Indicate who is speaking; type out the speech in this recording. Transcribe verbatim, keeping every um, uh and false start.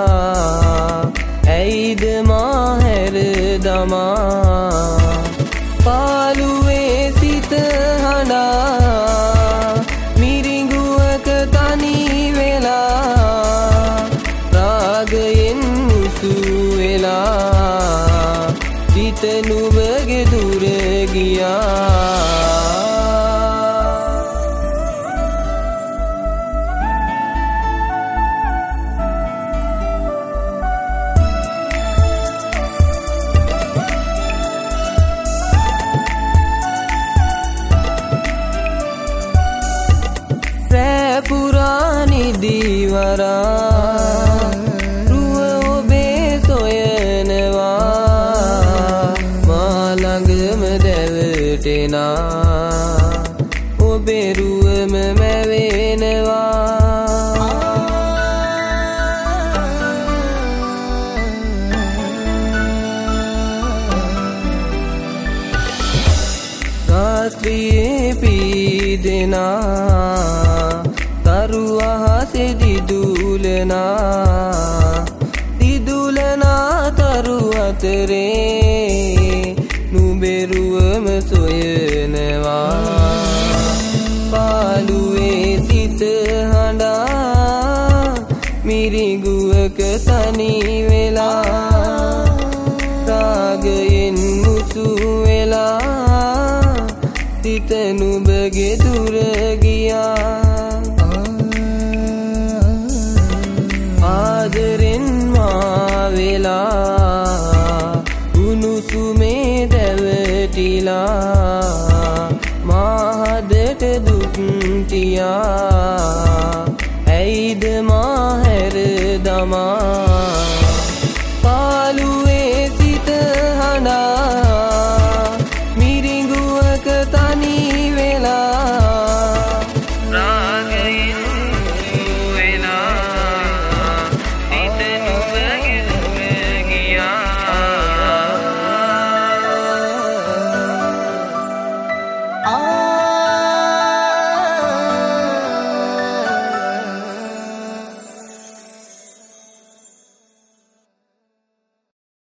Speaker 1: ඇයිද මාහැර දමා පාළුවේ සිත හඬා මිරිඟුවක තනි වෙලා රාගයෙන් මුසු වෙලා සිත නුඹගේ දුර ගියා පුරානි දීවරා රුව ඔබේ සොයනවා මා ළඟම දැවටෙනා ඔබේ රුවම මැවෙනවා රාත්‍රියේ පීදෙනා තරු අහසේ දිදුලනා දිදුලනා තරු අතරේ නුඹේ රුවම සොයනවා පාළුවේ සිත හඬා මිරිඟුවක තනි වෙලා රාගයෙන් මුසු වෙලා සිත නුඹගේ දුර ගියා ආදරෙන් මා වෙලා උණුසුමේ දැවටිලා මා හදට දුක් තියා ඇයිද මාහැර දමා